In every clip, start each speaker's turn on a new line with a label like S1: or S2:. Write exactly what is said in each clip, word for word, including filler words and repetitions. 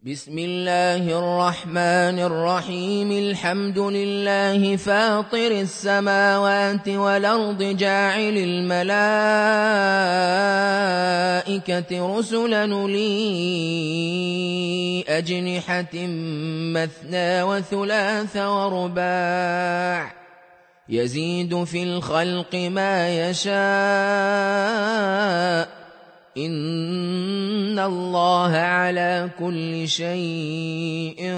S1: بسم الله الرحمن الرحيم. الحمد لله فاطر السماوات والأرض جاعل الملائكة رسلا أولي أجنحة مثنى وثلاث ورباع يزيد في الخلق ما يشاء إن الله على كل شيء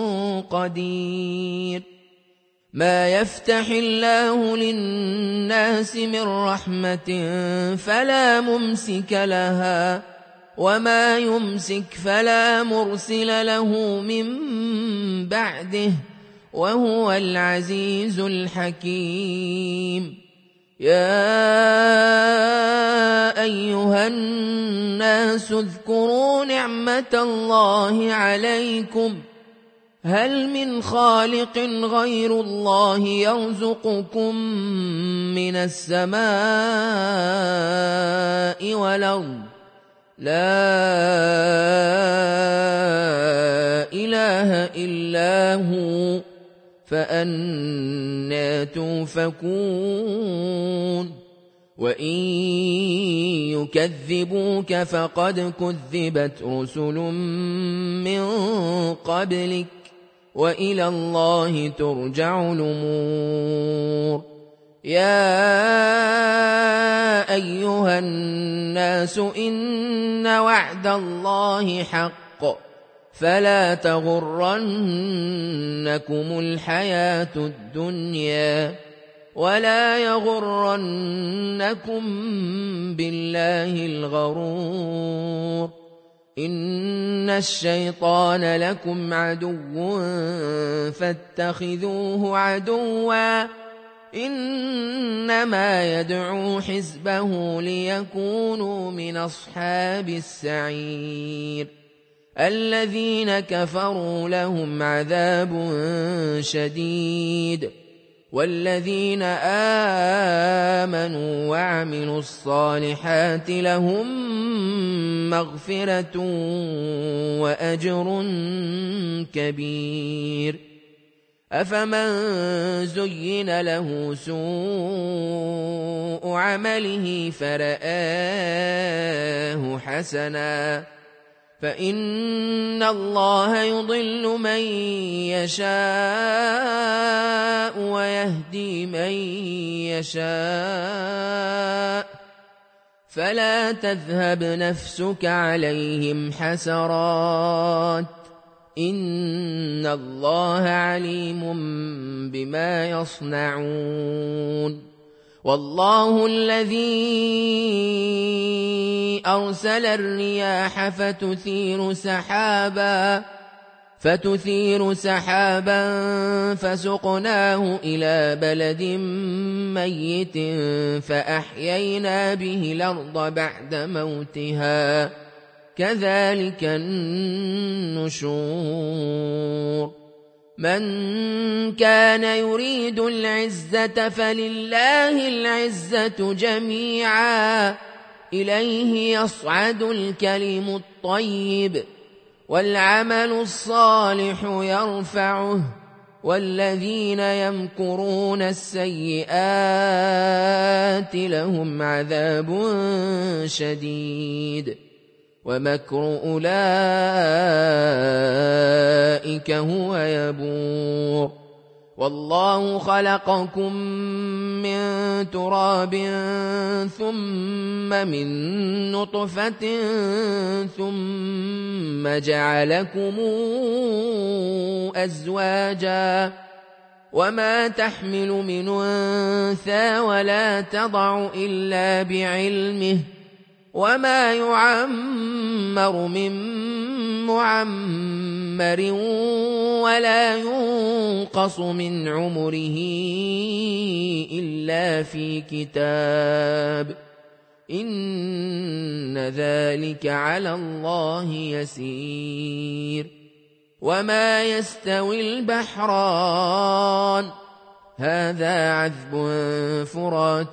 S1: قدير. ما يفتح الله للناس من رحمة فلا ممسك لها وما يمسك فلا مرسل له من بعده وهو العزيز الحكيم. يا أيها الناس اذكروا نعمة الله عليكم هل من خالق غير الله يرزقكم من السماء والأرض لا إله إلا هو فأنى توفكون. وإن يكذبوك فقد كذبت رسل من قبلك وإلى الله ترجع الأمور. يا أيها الناس إن وعد الله حق فلا تغرنكم الحياة الدنيا ولا يغرنكم بالله الغرور. إن الشيطان لكم عدو فاتخذوه عدوا إنما يدعو حزبه ليكونوا من أصحاب السعير. الذين كفروا لهم عذاب شديد والذين آمنوا وعملوا الصالحات لهم مغفرة وأجر كبير. أفمن زين له سوء عمله فرآه حسنا فإن الله يضل من يشاء ويهدي من يشاء فلا تذهب نفسك عليهم حسرات إن الله عليم بما يصنعون. والله الذي أرسل الرياح فتثير سحابا فتثير سحابا فسقناه إلى بلد ميت فأحيينا به الأرض بعد موتها كذلك النشور. من كان يريد العزة فلله العزة جميعا إليه يصعد الكلم الطيب والعمل الصالح يرفعه والذين يمكرون السيئات لهم عذاب شديد ومكر أولئك هو يبور. والله خلقكم من تراب ثم من نطفة ثم جعلكم أزواجا وما تحمل من أنثى ولا تضع إلا بعلمه وما يعمر من معمر ولا ينقص من عمره إلا في كتاب إن ذلك على الله يسير. وما يستوي البحران هذا عذب فرات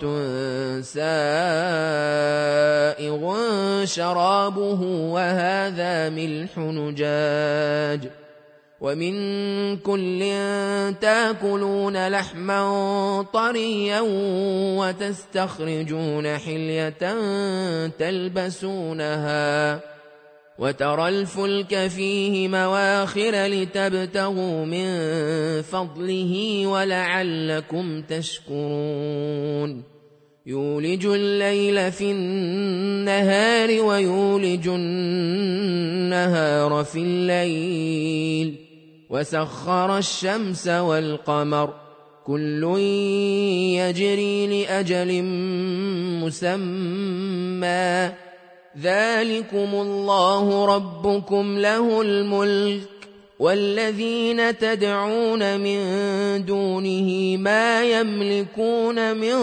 S1: سائغ شرابه وهذا ملح نجاج ومن كل تاكلون لحما طريا وتستخرجون حلية تلبسونها وترى الفلك فيه مواخر لتبتغوا من فضله ولعلكم تشكرون يولج الليل في النهار ويولج النهار في الليل وسخر الشمس والقمر كل يجري لأجل مسمى ذلكم الله ربكم له الملك والذين تدعون من دونه ما يملكون من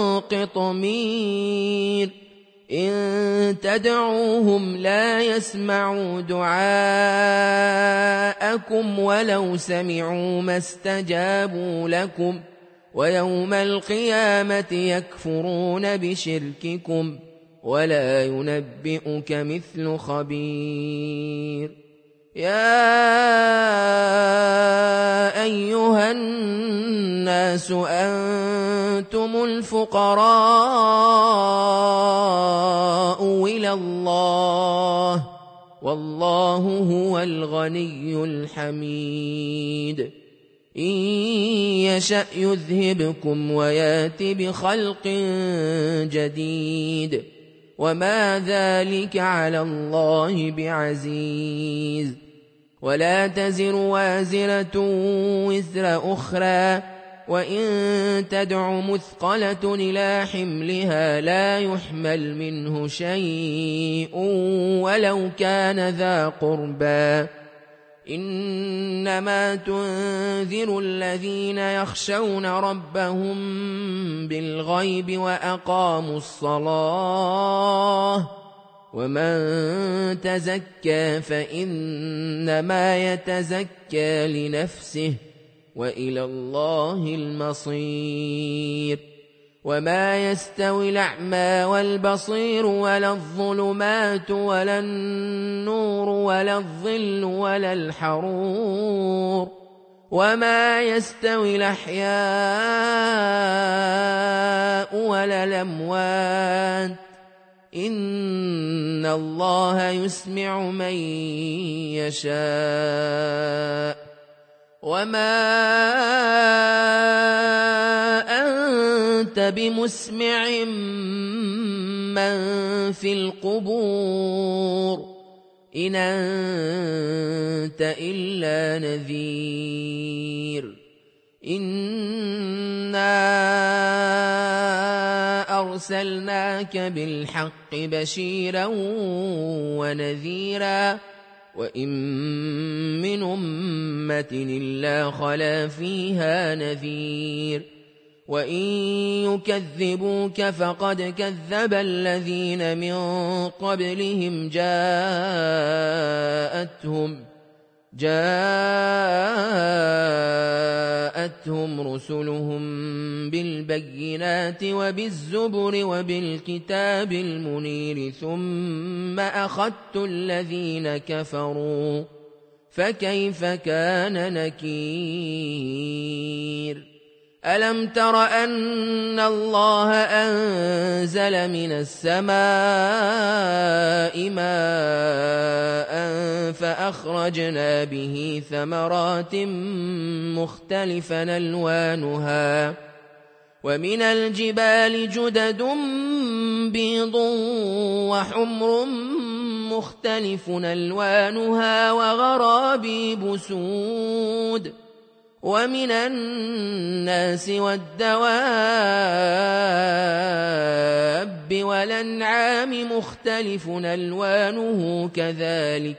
S1: قطمير إن تدعوهم لا يسمعوا دعاءكم ولو سمعوا ما استجابوا لكم ويوم القيامة يكفرون بشرككم ولا ينبئك مثل خبير يا أيها الناس أنتم الفقراء إلى الله والله هو الغني الحميد إن يشأ يذهبكم ويات بخلق جديد وما ذلك على الله بعزيز ولا تزر وازرة وزر أخرى وإن تدع مثقلة إلى حملها لا يحمل منه شيء ولو كان ذا قربى إنما تنذر الذين يخشون ربهم بالغيب وأقاموا الصلاة ومن تزكى فإنما يتزكى لنفسه وإلى الله المصير وما يستوي الأعمى والبصير ولا الظلمات ولا النور ولا الظل ولا الحرور وما يستوي الأحياء ولا الأموات إن الله يسمع من يشاء وما أنت بمسمع من في القبور إن أنت إلا نذير إنا أرسلناك بالحق بشيرا ونذيرا وإن من أمة إلا خلا فيها نذير وإن يكذبوك فقد كذب الذين من قبلهم جاءتهم جاءتهم رسلهم بالبينات وبالزبر وبالكتاب المنير ثم أخذت الذين كفروا فكيف كان نكير ألم تر أن الله أنزل من السماء ماء فأخرجنا به ثمرات مختلفا ألوانها ومن الجبال جدد بيض وحمر مختلف ألوانها وغرابيب سود ومن الناس والدواب والأنعام مختلف ألوانه كذلك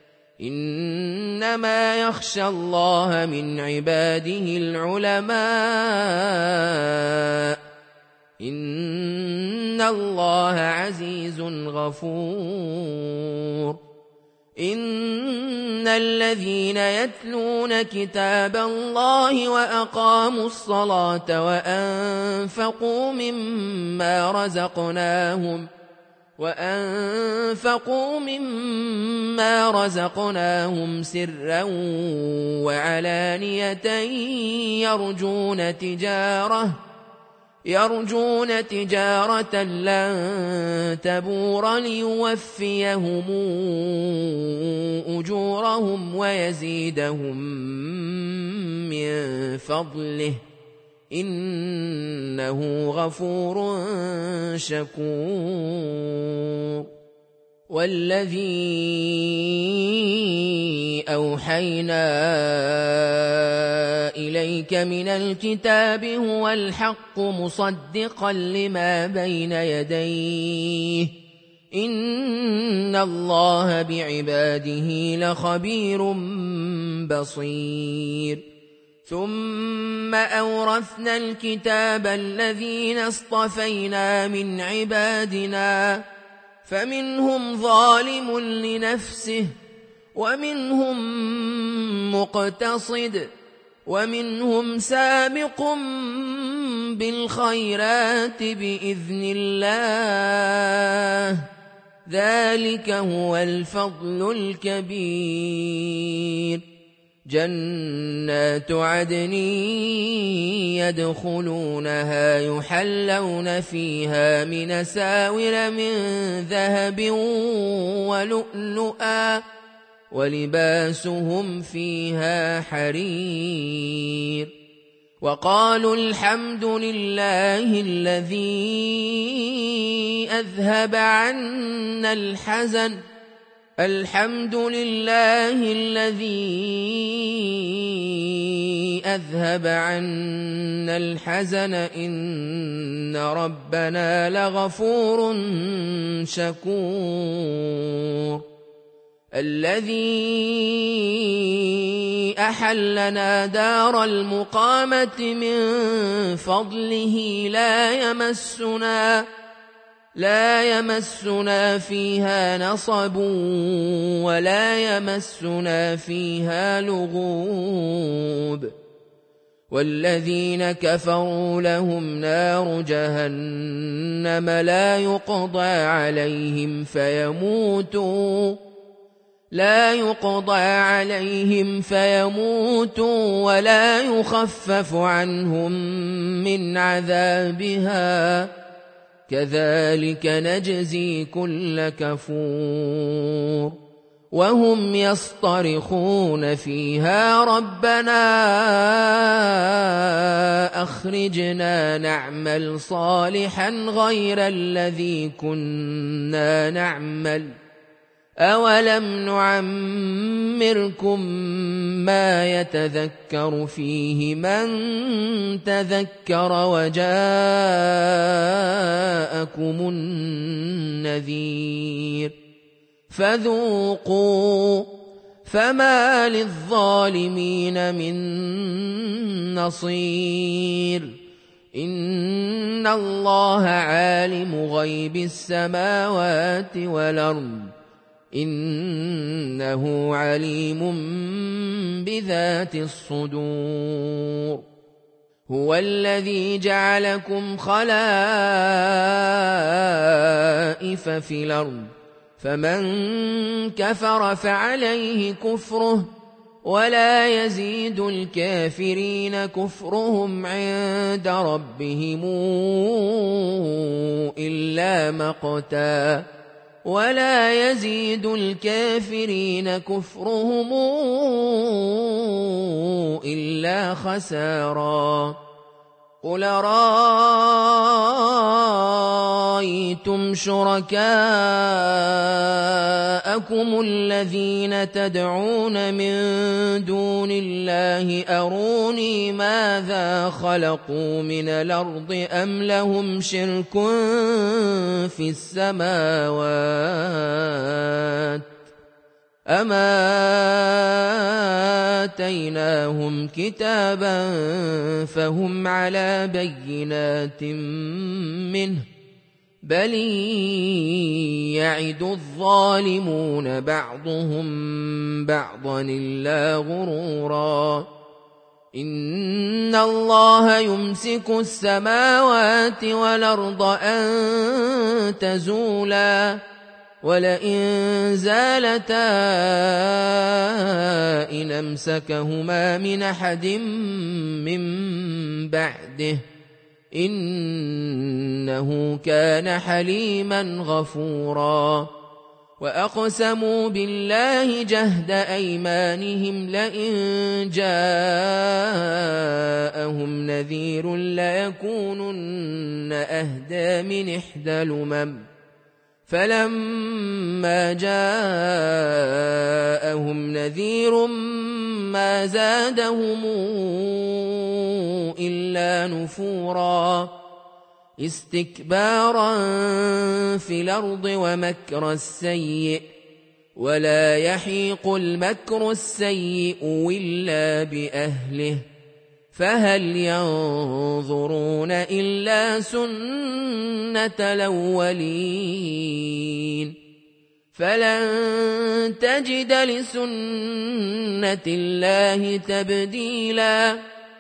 S1: إنما يخشى الله من عباده العلماء إن الله عزيز غفور إن إن الذين يتلون كتاب الله وأقاموا الصلاة وأنفقوا مما رزقناهم وأنفقوا مما رزقناهم سرا وعلانية يرجون تجارة يرجون تجارة لن تبور ليوفيهم أجورهم ويزيدهم من فضله إنه غفور شكور. والذي أوحينا إليك من الكتاب هو الحق مصدقا لما بين يديه إن الله بعباده لخبير بصير. ثم أورثنا الكتاب الذين اصطفينا من عبادنا فمنهم ظالم لنفسه ومنهم مقتصد ومنهم سابق بالخيرات بإذن الله ذلك هو الفضل الكبير. جنات عدن يدخلونها يحلون فيها من ساور من ذهب ولؤلؤا ولباسهم فيها حرير. وقالوا الحمد لله الذي أذهب عنا الحزن الحمد لله الذي أذهب عنا الحزن إن ربنا لغفور شكور. الذي أحلنا دار المقامة من فضله لا يمسنا لا يمسنا فيها نصب ولا يمسنا فيها لغوب. والذين كفروا لهم نار جهنم لا يقضى عليهم فيموتوا لا يقضى عليهم فيموتوا ولا يخفف عنهم من عذابها كذلك نجزي كل كفور. وهم يصطرخون فيها ربنا أخرجنا نعمل صالحا غير الذي كنا نعمل أولم نعمركم ما يتذكر فيه من تذكر وجاءكم النذير فذوقوا فما للظالمين من نصير. إن الله عالم غيب السماوات والأرض إنه عليم بذات الصدور. هو الذي جعلكم خلائف في الأرض فمن كفر فعليه كفره ولا يزيد الكافرين كفرهم عند ربهم إلا مقتا ولا يزيد الكافرين كفرهم إلا خسارا. قل رأيتم شركاءكم الذين تدعون من دون الله أروني ماذا خلقوا من الأرض أم لهم شرك في السماوات أما آتيناهم كتابا فهم على بينات منه بل يعد الظالمون بعضهم بعضا إلا غرورا إن الله يمسك السماوات والأرض أن تزولا ولئن زالتا إن أمسكهما من أحد من بعده إنه كان حليما غفورا وأقسموا بالله جهد أيمانهم لئن جاءهم نذير ليكونن أهدى من إحدى الأمم فلما جاءهم نذير ما زادهم إلا نفورا استكبارا في الأرض ومكر السيء ولا يحيق المكر السيء إلا بأهله فهل ينظرون إلا سنة الأولين فلن تجد لسنة الله تبديلا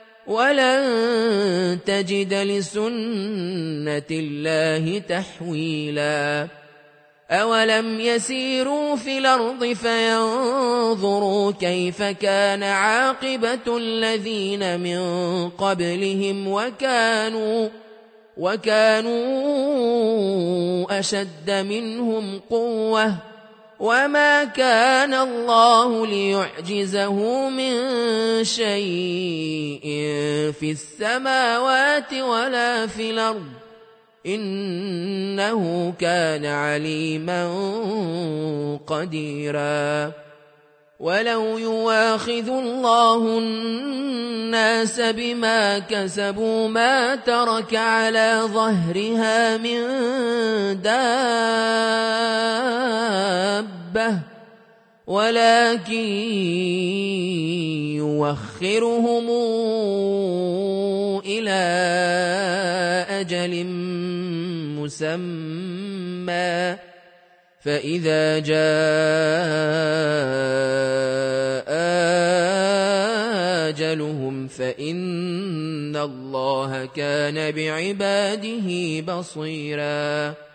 S1: ولن تجد لسنة الله تحويلا أولم يسيروا في الأرض فينظروا كيف كان عاقبة الذين من قبلهم وكانوا وكانوا أشد منهم قوة وما كان الله ليعجزه من شيء في السماوات ولا في الأرض إنه كان عليما قديرا ولو يواخذ الله الناس بما كسبوا ما ترك على ظهرها من دابة ولكن يوخرهم إلى أجل مسمى فإذا جاء أجلهم فإن الله كان بعباده بصيراً